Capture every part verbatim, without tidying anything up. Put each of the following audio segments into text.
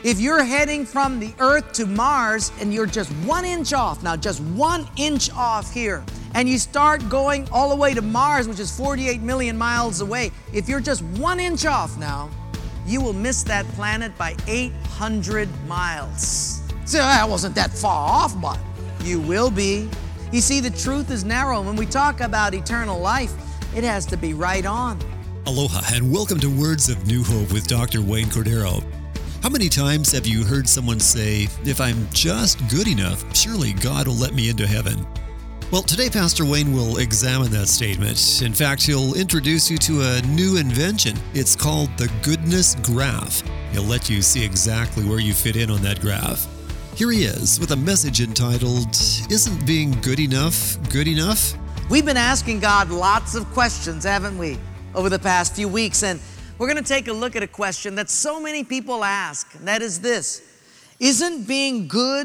If you're heading from the earth to Mars and you're just one inch off, now just one inch off here, and you start going all the way to Mars, which is forty-eight million miles away, if you're just one inch off now, you will miss that planet by eight hundred miles. So that wasn't that far off, but you will be. You see, the truth is narrow. When we talk about eternal life, it has to be right on. Aloha and welcome to Words of New Hope with Doctor Wayne Cordero. How many times have you heard someone say, if I'm just good enough, surely God will let me into heaven? Well, today Pastor Wayne will examine that statement. In fact, he'll introduce you to a new invention. It's called the Goodness Graph. He'll let you see exactly where you fit in on that graph. Here he is with a message entitled, Isn't Being Good Enough Good Enough? We've been asking God lots of questions, haven't we, over the past few weeks, and we're going to take a look at a question that so many people ask, and that is this: isn't being good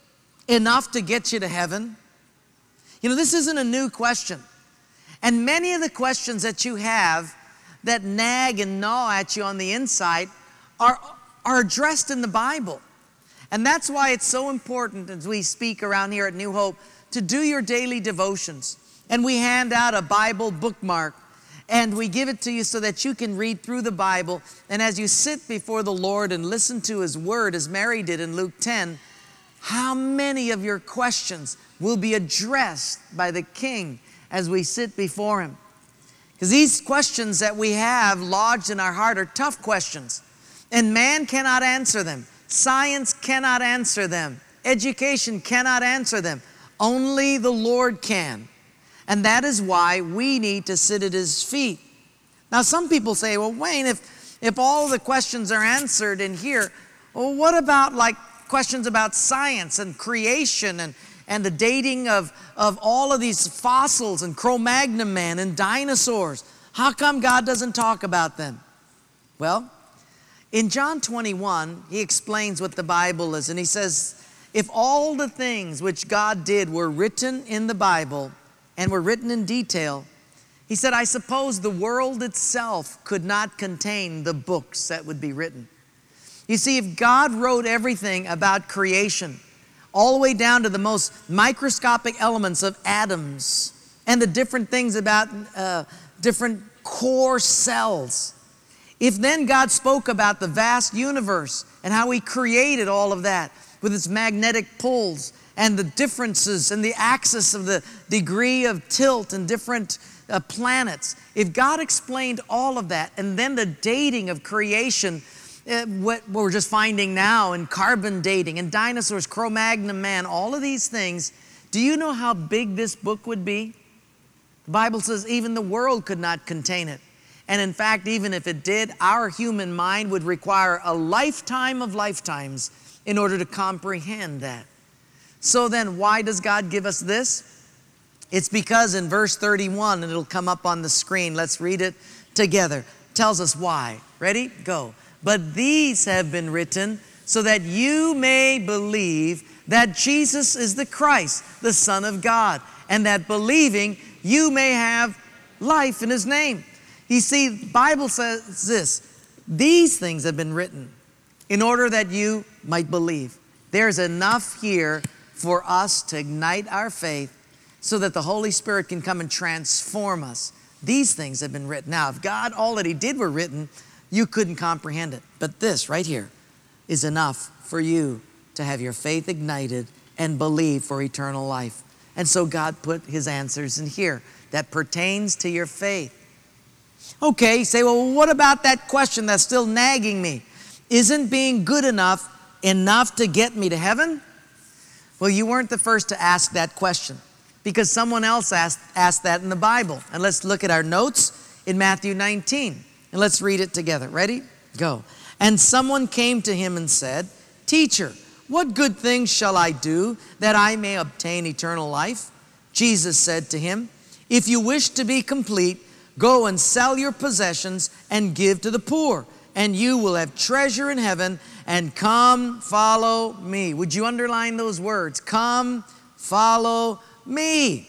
enough to get you to heaven? You know, this isn't a new question. And many of the questions that you have that nag and gnaw at you on the inside are, are addressed in the Bible. And that's why it's so important as we speak around here at New Hope to do your daily devotions. And we hand out a Bible bookmark. And we give it to you so that you can read through the Bible. And as you sit before the Lord and listen to His Word, as Mary did in Luke ten, how many of your questions will be addressed by the King as we sit before Him? Because these questions that we have lodged in our heart are tough questions. And man cannot answer them. Science cannot answer them. Education cannot answer them. Only the Lord can. And that is why we need to sit at His feet. Now, some people say, well, Wayne, if, if all the questions are answered in here, well, what about like questions about science and creation and, and the dating of, of all of these fossils and Cro-Magnon man and dinosaurs? How come God doesn't talk about them? Well, in John twenty-one, He explains what the Bible is. And He says, if all the things which God did were written in the Bible, and were written in detail, He said, I suppose the world itself could not contain the books that would be written. You see, if God wrote everything about creation, all the way down to the most microscopic elements of atoms, and the different things about uh, different core cells, if then God spoke about the vast universe and how He created all of that with its magnetic pulls, and the differences and the axis of the degree of tilt and different uh, planets. If God explained all of that, and then the dating of creation, uh, what we're just finding now in carbon dating and dinosaurs, Cro-Magnon man, all of these things, do you know how big this book would be? The Bible says even the world could not contain it. And in fact, even if it did, our human mind would require a lifetime of lifetimes in order to comprehend that. So then, why does God give us this? It's because in verse thirty-one, and it'll come up on the screen, let's read it together, tells us why. Ready? Go. But these have been written so that you may believe that Jesus is the Christ, the Son of God, and that believing you may have life in His name. You see, the Bible says this: these things have been written in order that you might believe. There's enough here for us to ignite our faith so that the Holy Spirit can come and transform us. These things have been written. Now, if God, all that He did were written, you couldn't comprehend it. But this right here is enough for you to have your faith ignited and believe for eternal life. And so God put His answers in here that pertains to your faith. Okay, you say, well, what about that question that's still nagging me? Isn't being good enough enough to get me to heaven? Well, you weren't the first to ask that question, because someone else asked, asked that in the Bible. And let's look at our notes in Matthew nineteen, and let's read it together. Ready? Go. And someone came to Him and said, Teacher, what good things shall I do that I may obtain eternal life? Jesus said to him, if you wish to be complete, go and sell your possessions and give to the poor, and you will have treasure in heaven, and come follow me. Would you underline those words? Come follow me.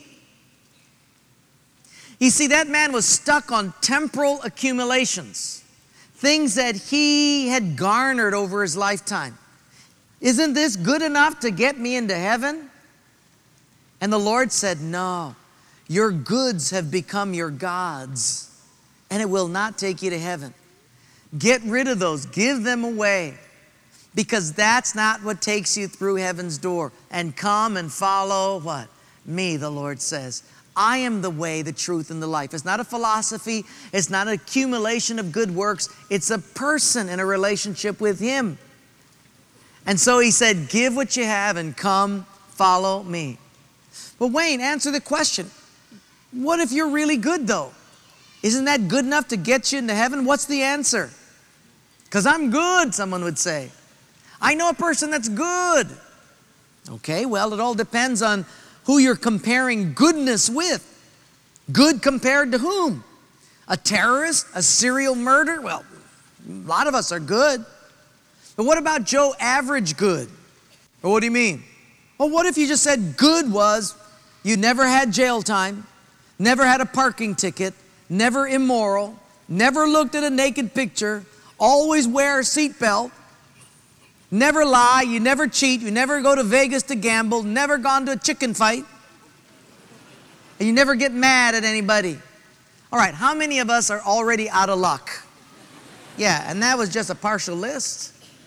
You see, that man was stuck on temporal accumulations, things that he had garnered over his lifetime. Isn't this good enough to get me into heaven? And the Lord said, no, your goods have become your gods, and it will not take you to heaven. Get rid of those, give them away, because that's not what takes you through heaven's door. And come and follow what? Me, the Lord says. I am the way, the truth, and the life. It's not a philosophy. It's not an accumulation of good works. It's a person in a relationship with Him. And so He said, give what you have and come follow me. But Wayne, answer the question. What if you're really good though? Isn't that good enough to get you into heaven? What's the answer? Because I'm good, someone would say. I know a person that's good. Okay, well, it all depends on who you're comparing goodness with. Good compared to whom? A terrorist? A serial murderer? Well, a lot of us are good. But what about Joe Average good? Or what do you mean? Well, what if you just said good was you never had jail time, never had a parking ticket, never immoral, never looked at a naked picture, always wear a seatbelt, never lie, you never cheat, you never go to Vegas to gamble, never gone to a chicken fight, and you never get mad at anybody. All right, how many of us are already out of luck? Yeah, and that was just a partial list.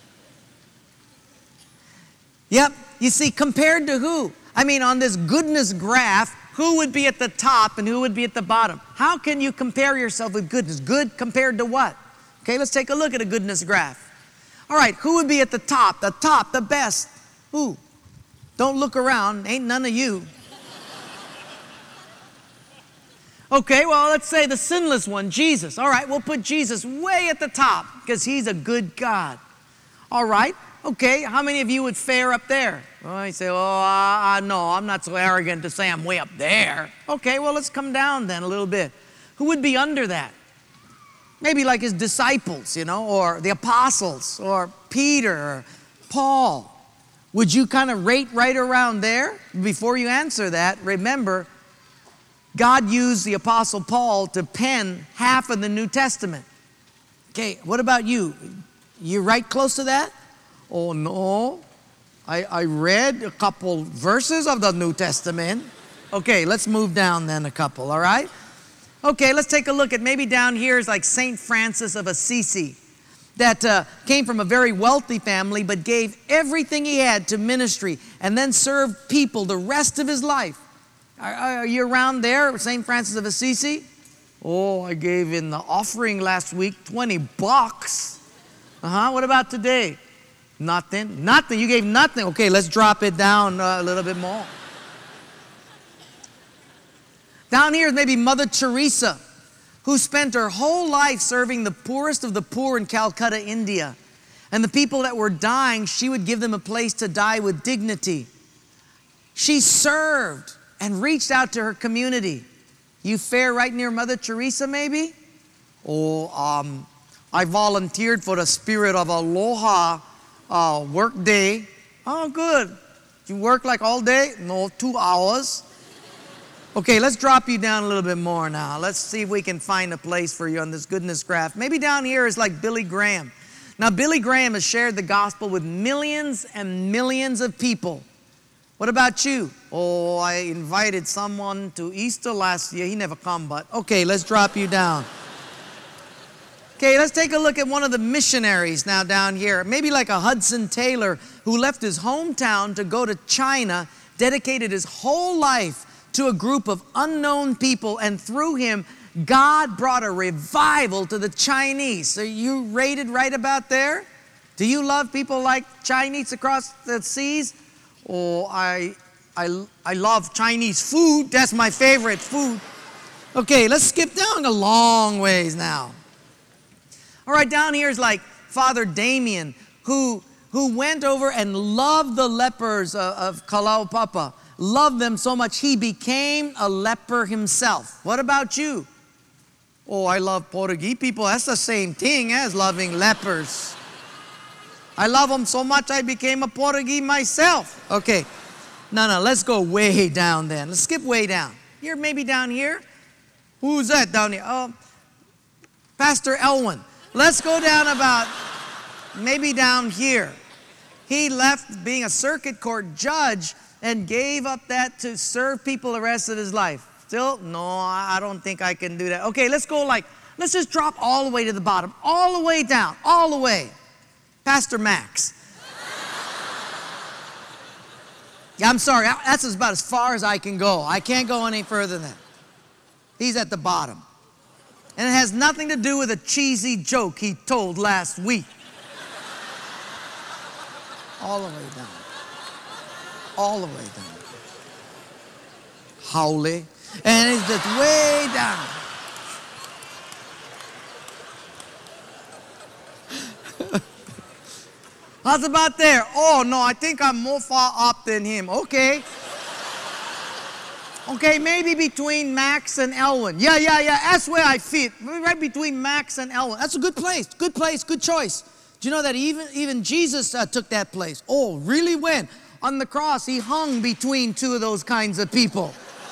Yep, you see, compared to who? I mean, on this goodness graph, who would be at the top and who would be at the bottom? How can you compare yourself with goodness? Good compared to what? Okay, let's take a look at a goodness graph. All right, who would be at the top, the top, the best? Who? Don't look around, ain't none of you. Okay, well, let's say the sinless one, Jesus. All right, we'll put Jesus way at the top because He's a good God. All right, okay, how many of you would fare up there? Well, you say, oh, uh, uh, no, I'm not so arrogant to say I'm way up there. Okay, well, let's come down then a little bit. Who would be under that? Maybe like His disciples, you know, or the apostles, or Peter, or Paul. Would you kind of rate right around there? Before you answer that, remember, God used the apostle Paul to pen half of the New Testament. Okay, what about you? You right close to that? Oh, no. I, I read a couple verses of the New Testament. Okay, let's move down then a couple, all right? Okay, let's take a look at maybe down here is like Saint Francis of Assisi that uh, came from a very wealthy family but gave everything he had to ministry and then served people the rest of his life. Are, are you around there, Saint Francis of Assisi? Oh, I gave in the offering last week twenty bucks. Uh-huh, what about today? Nothing, nothing, you gave nothing. Okay, let's drop it down uh, a little bit more. Down here is maybe Mother Teresa, who spent her whole life serving the poorest of the poor in Calcutta, India. And the people that were dying, she would give them a place to die with dignity. She served and reached out to her community. You fare right near Mother Teresa, maybe? Oh, um, I volunteered for the Spirit of Aloha uh, work day. Oh, good. You work like all day? No, two hours. Okay, let's drop you down a little bit more now. Let's see if we can find a place for you on this goodness graph. Maybe down here is like Billy Graham. Now, Billy Graham has shared the gospel with millions and millions of people. What about you? Oh, I invited someone to Easter last year. He never come, but okay, let's drop you down. Okay, let's take a look at one of the missionaries now down here. Maybe like a Hudson Taylor who left his hometown to go to China, dedicated his whole life to a group of unknown people, and through him, God brought a revival to the Chinese. Are you rated right about there? Do you love people like Chinese across the seas? Oh, I, I, I love Chinese food. That's my favorite food. Okay, let's skip down a long ways now. All right, down here is like Father Damien, who, who went over and loved the lepers of, of Kalaupapa. Loved them so much he became a leper himself. What about you? Oh, I love Portuguese people. That's the same thing as loving lepers. I love them so much I became a Portuguese myself. Okay, no, no, let's go way down then. Let's skip way down. Here, maybe down here. Who's that down here? Oh, Pastor Elwin. Let's go down about, maybe down here. He left being a circuit court judge and gave up that to serve people the rest of his life. Still, no, I don't think I can do that. Okay, let's go like, let's just drop all the way to the bottom, all the way down, all the way. Pastor Max. Yeah, I'm sorry, that's about as far as I can go. I can't go any further than that. He's at the bottom. And it has nothing to do with a cheesy joke he told last week. All the way down. All the way down. Howley. And it's just way down. How's about there? Oh, no, I think I'm more far up than him. Okay. Okay, maybe between Max and Elwin. Yeah, yeah, yeah, that's where I fit. Right between Max and Elwin. That's a good place, good place, good choice. Do you know that even, even Jesus uh, took that place? Oh, really? When? On the cross, he hung between two of those kinds of people.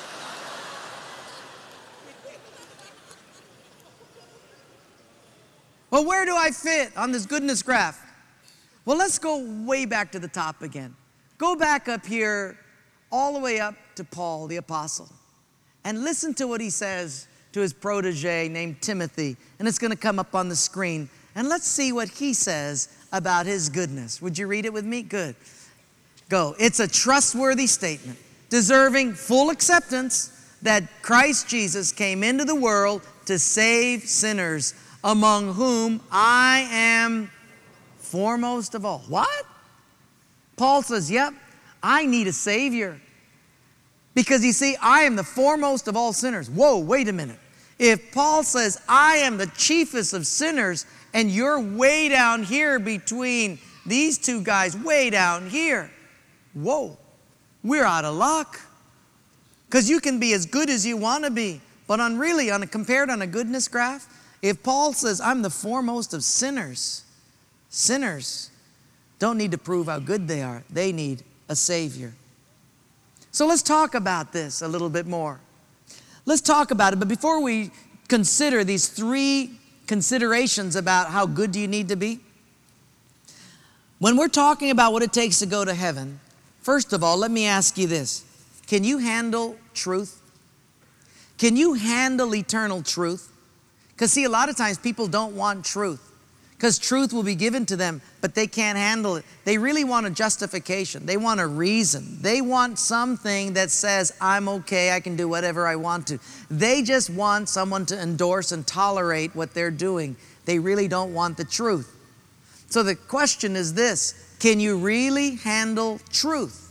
Well, where do I fit on this goodness graph? Well, let's go way back to the top again. Go back up here, all the way up to Paul, the apostle. And listen to what he says to his protege named Timothy. And it's going to come up on the screen. And let's see what he says about his goodness. Would you read it with me? Good. Go. It's a trustworthy statement, deserving full acceptance that Christ Jesus came into the world to save sinners, among whom I am foremost of all. What? Paul says, yep, I need a Savior. Because you see, I am the foremost of all sinners. Whoa, wait a minute. If Paul says, I am the chiefest of sinners, and you're way down here between these two guys, way down here, whoa, we're out of luck. Because you can be as good as you want to be, but on really, on a, compared on a goodness graph, if Paul says, I'm the foremost of sinners, sinners don't need to prove how good they are. They need a Savior. So let's talk about this a little bit more. Let's talk about it, but before we consider these three considerations about how good do you need to be, when we're talking about what it takes to go to heaven, first of all, let me ask you this. Can you handle truth? Can you handle eternal truth? Because see, a lot of times people don't want truth. Because truth will be given to them, but they can't handle it. They really want a justification. They want a reason. They want something that says, I'm okay, I can do whatever I want to. They just want someone to endorse and tolerate what they're doing. They really don't want the truth. So the question is this, can you really handle truth?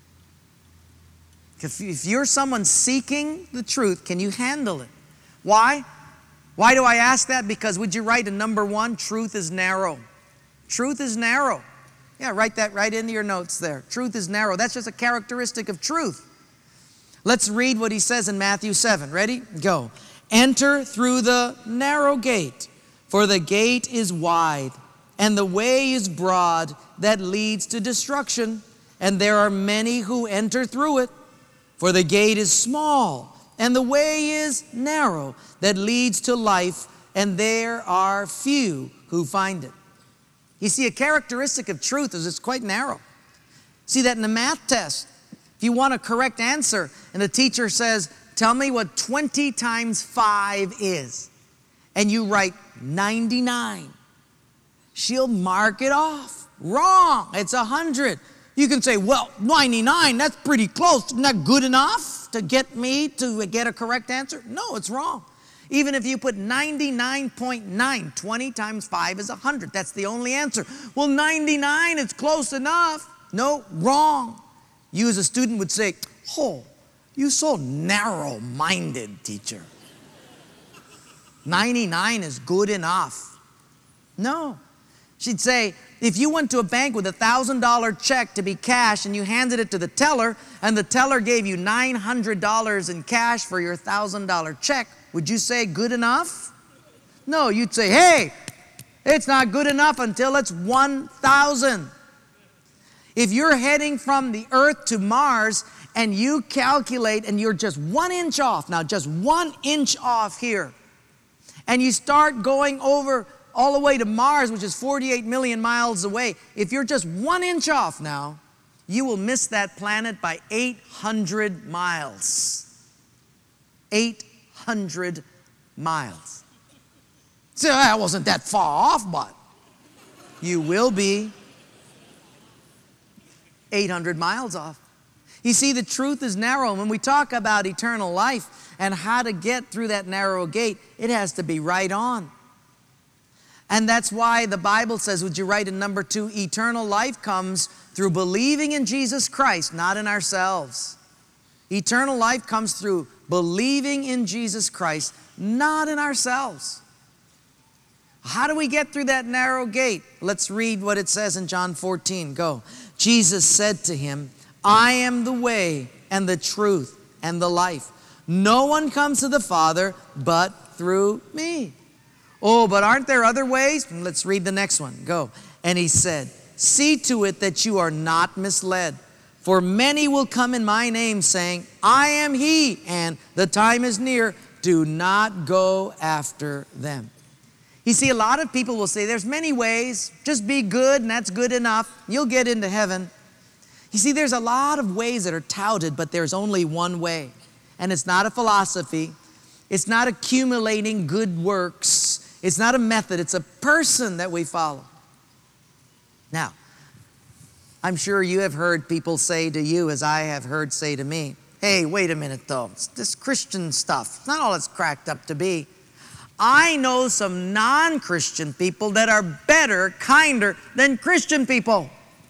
If you're someone seeking the truth, can you handle it? Why? Why do I ask that? Because would you write a number one? Truth is narrow. Truth is narrow. Yeah, write that right into your notes there. Truth is narrow. That's just a characteristic of truth. Let's read what he says in Matthew seven. Ready? Go. Enter through the narrow gate, for the gate is wide, and the way is broad that leads to destruction, and there are many who enter through it. For the gate is small, and the way is narrow that leads to life, and there are few who find it. You see, a characteristic of truth is it's quite narrow. See that in the math test. If you want a correct answer, and the teacher says, tell me what twenty times five is, and you write ninety-nine, she'll mark it off. Wrong, it's one hundred. You can say, well, ninety-nine, that's pretty close. Isn't that good enough to get me to get a correct answer? No, it's wrong. Even if you put ninety-nine point nine, twenty times five is one hundred. That's the only answer. Well, ninety-nine, it's close enough. No, wrong. You as a student would say, oh, you're so narrow-minded, teacher. ninety-nine is good enough. No. She'd say, if you went to a bank with a one thousand dollar check to be cash and you handed it to the teller and the teller gave you nine hundred dollars in cash for your one thousand dollar check, would you say good enough? No, you'd say, hey, it's not good enough until it's one thousand. If you're heading from the earth to Mars and you calculate and you're just one inch off, now just one inch off here, and you start going over all the way to Mars, which is forty-eight million miles away, if you're just one inch off now, you will miss that planet by eight hundred miles. eight hundred miles. So that wasn't that far off, but you will be eight hundred miles off. You see, the truth is narrow. When we talk about eternal life and how to get through that narrow gate, it has to be right on. And that's why the Bible says, would you write in number two, eternal life comes through believing in Jesus Christ, not in ourselves. Eternal life comes through believing in Jesus Christ, not in ourselves. How do we get through that narrow gate? Let's read what it says in John fourteen. Go. Jesus said to him, I am the way and the truth and the life. No one comes to the Father but through me. Oh, but aren't there other ways? Let's read the next one. Go. And he said, see to it that you are not misled. For many will come in my name saying, I am he, and the time is near. Do not go after them. You see, a lot of people will say, there's many ways. Just be good, and that's good enough. You'll get into heaven. You see, there's a lot of ways that are touted, but there's only one way. And it's not a philosophy. It's not accumulating good works. It's not a method. It's a person that we follow. Now, I'm sure you have heard people say to you, as I have heard say to me, hey, wait a minute though, it's this Christian stuff, it's not all it's cracked up to be. I know some non-Christian people that are better, kinder than Christian people.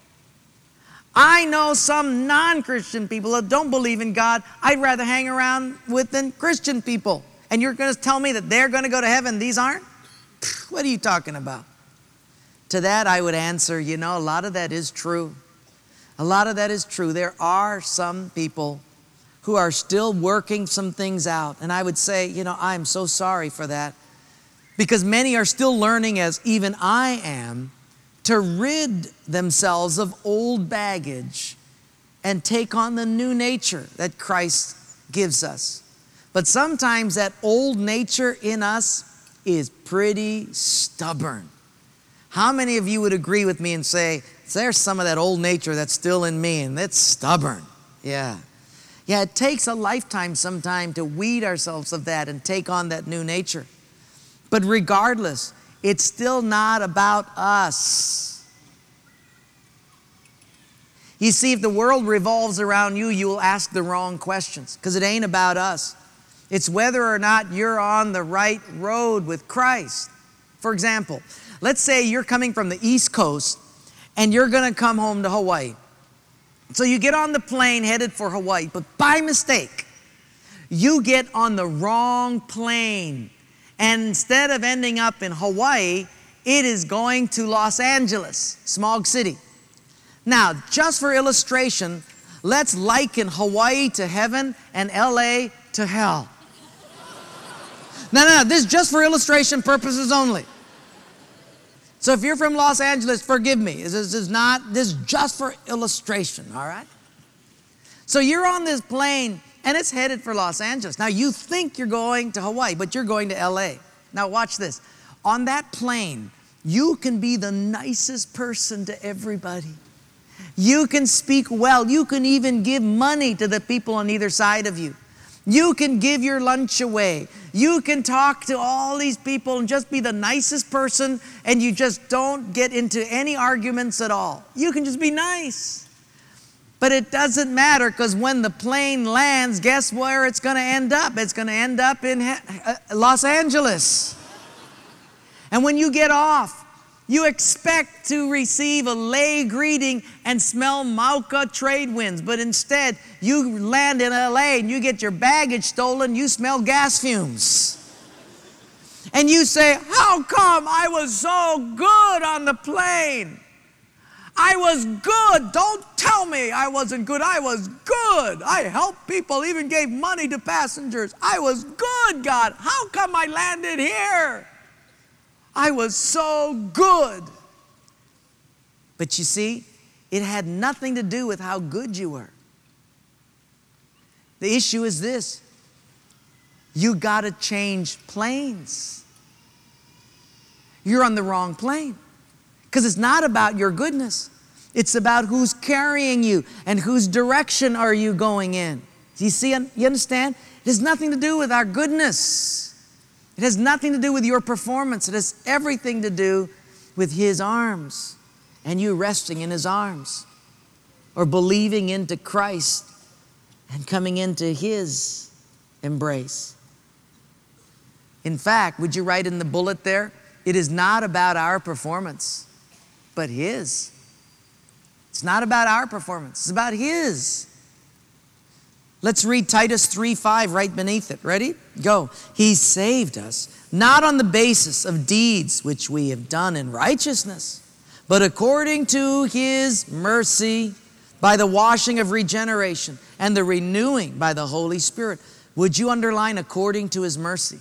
I know some non-Christian people that don't believe in God I'd rather hang around with than Christian people. And you're going to tell me that they're going to go to heaven, these aren't? What are you talking about? To that I would answer, you know, a lot of that is true. A lot of that is true. There are some people who are still working some things out. And I would say, you know, I'm so sorry for that. Because many are still learning, as even I am, to rid themselves of old baggage and take on the new nature that Christ gives us. But sometimes that old nature in us is pretty stubborn. How many of you would agree with me and say, there's some of that old nature that's still in me and that's stubborn? Yeah. Yeah, it takes a lifetime sometime to weed ourselves of that and take on that new nature. But regardless, it's still not about us. You see, if the world revolves around you, you will ask the wrong questions because it ain't about us. It's whether or not you're on the right road with Christ. For example, let's say you're coming from the East Coast and you're going to come home to Hawaii. So you get on the plane headed for Hawaii, but by mistake, you get on the wrong plane. And instead of ending up in Hawaii, it is going to Los Angeles, Smog City. Now, just for illustration, let's liken Hawaii to heaven and L A to hell. No, no, this is just for illustration purposes only. So if you're from Los Angeles, forgive me. This is not, this is just for illustration, all right? So you're on this plane and it's headed for Los Angeles. Now you think you're going to Hawaii, but you're going to L A. Now watch this. On that plane, you can be the nicest person to everybody. You can speak well. You can even give money to the people on either side of you. You can give your lunch away. You can talk to all these people and just be the nicest person, and you just don't get into any arguments at all. You can just be nice. But it doesn't matter, because when the plane lands, guess where it's going to end up? It's going to end up in Los Angeles. And when you get off, you expect to receive a lay greeting and smell Mauka trade winds, but instead you land in L A and you get your baggage stolen, you smell gas fumes. And you say, how come I was so good on the plane? I was good. Don't tell me I wasn't good. I was good. I helped people, even gave money to passengers. I was good, God. How come I landed here? I was so good. But you see, it had nothing to do with how good you were. The issue is this. You got to change planes. you're on the wrong plane. Because it's not about your goodness. It's about who's carrying you and whose direction are you going in. Do you see, you understand? It has nothing to do with our goodness. It has nothing to do with your performance. It has everything to do with His arms and you resting in His arms or believing into Christ and coming into His embrace. In fact, would you write in the bullet there, it is not about our performance, but His. It's not about our performance. It's about His. Let's read Titus three five right beneath it. Ready? Go. He saved us, not on the basis of deeds which we have done in righteousness, but according to His mercy, by the washing of regeneration and the renewing by the Holy Spirit. Would you underline according to His mercy?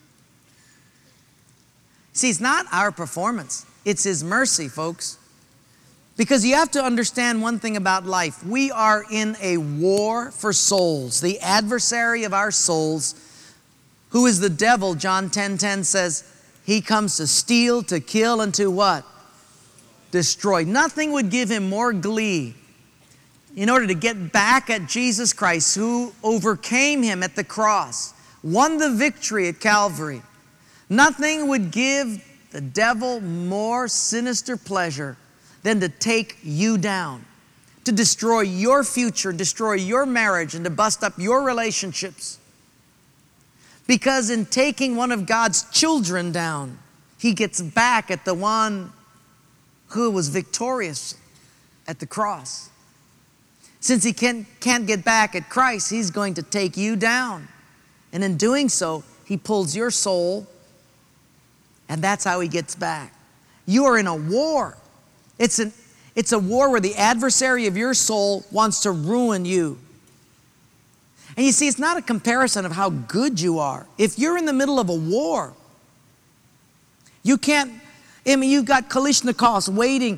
See, it's not our performance. It's His mercy, folks. Because you have to understand one thing about life. We are in a war for souls. The adversary of our souls, who is the devil, John ten ten says, he comes to steal, to kill, and to what? Destroy. Nothing would give him more glee in order to get back at Jesus Christ, who overcame him at the cross, won the victory at Calvary. Nothing would give the devil more sinister pleasure than to take you down, to destroy your future, destroy your marriage, and to bust up your relationships. Because in taking one of God's children down, He gets back at the one who was victorious at the cross. Since He can't, can't get back at Christ, He's going to take you down. And in doing so, He pulls your soul, and that's how He gets back. You are in a war. It's, an, it's a war where the adversary of your soul wants to ruin you. And you see, it's not a comparison of how good you are. If you're in the middle of a war, you can't, I mean, you've got Kalashnikovs waiting,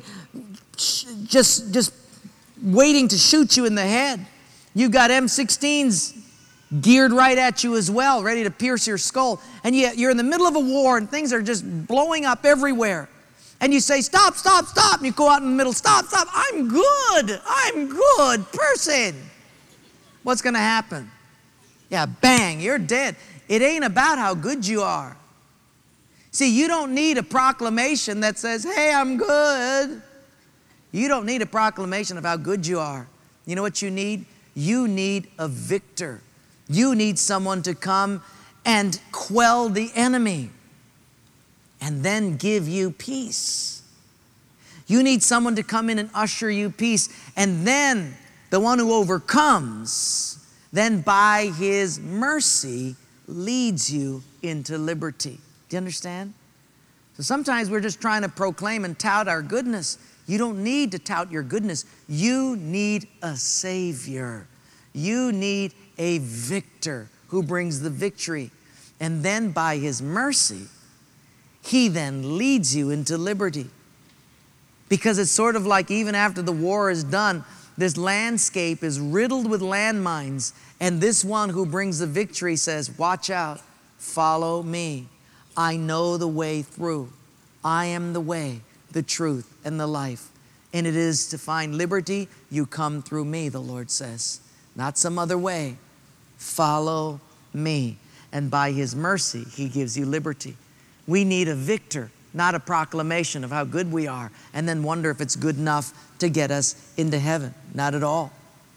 just, just waiting to shoot you in the head. You've got M sixteens geared right at you as well, ready to pierce your skull. And yet you're in the middle of a war and things are just blowing up everywhere. And you say, stop, stop, stop. And you go out in the middle, stop, stop. I'm good. I'm good person. What's going to happen? Yeah, bang, you're dead. It ain't about how good you are. See, you don't need a proclamation that says, hey, I'm good. You don't need a proclamation of how good you are. You know what you need? You need a victor. You need someone to come and quell the enemy and then give you peace. You need someone to come in and usher you peace. And then the one who overcomes, then by His mercy leads you into liberty. Do you understand? So sometimes we're just trying to proclaim and tout our goodness. You don't need to tout your goodness. You need a Savior. You need a victor who brings the victory. And then by His mercy, He then leads you into liberty. Because it's sort of like even after the war is done, this landscape is riddled with landmines. And this one who brings the victory says, watch out, follow me. I know the way through. I am the way, the truth, and the life. And it is to find liberty, you come through me, the Lord says. Not some other way. Follow me. And by His mercy, He gives you liberty. We need a victor, not a proclamation of how good we are, and then wonder if it's good enough to get us into heaven. Not at all.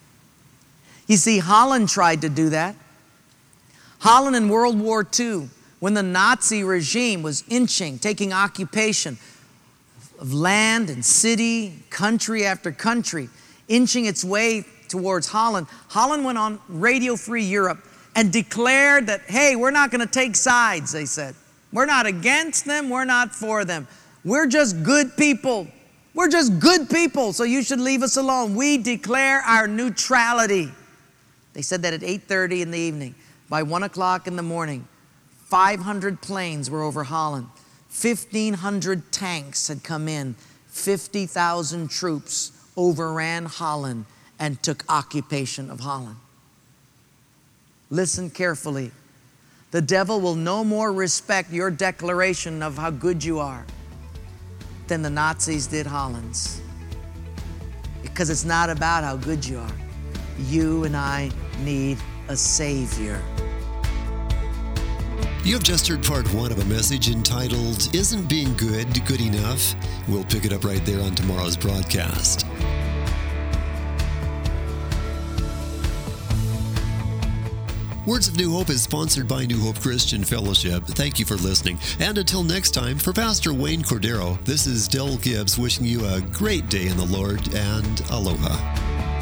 You see, Holland tried to do that. Holland in World War Two, when the Nazi regime was inching, taking occupation of land and city, country after country, inching its way towards Holland, Holland went on Radio Free Europe and declared that, hey, we're not going to take sides, they said. We're not against them. We're not for them. We're just good people. We're just good people, so you should leave us alone. We declare our neutrality. They said that at eight thirty in the evening. By one o'clock in the morning, five hundred planes were over Holland. fifteen hundred tanks had come in. fifty thousand troops overran Holland and took occupation of Holland. Listen carefully. The devil will no more respect your declaration of how good you are. than the Nazis did Holland's. Because it's not about how good you are. You and I need a Savior. You have just heard part one of a message entitled, Isn't Being Good Good Enough? We'll pick it up right there on tomorrow's broadcast. Words of New Hope is sponsored by New Hope Christian Fellowship. Thank you for listening. And until next time, for Pastor Wayne Cordero, this is Del Gibbs wishing you a great day in the Lord and aloha.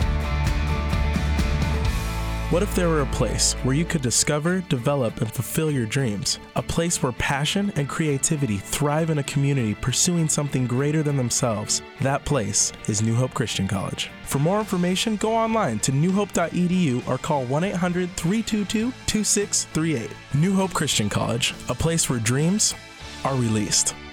What if there were a place where you could discover, develop, and fulfill your dreams? A place where passion and creativity thrive in a community pursuing something greater than themselves. That place is New Hope Christian College. For more information, go online to new hope dot e d u or call one eight hundred, three two two, two six three eight. New Hope Christian College, a place where dreams are released.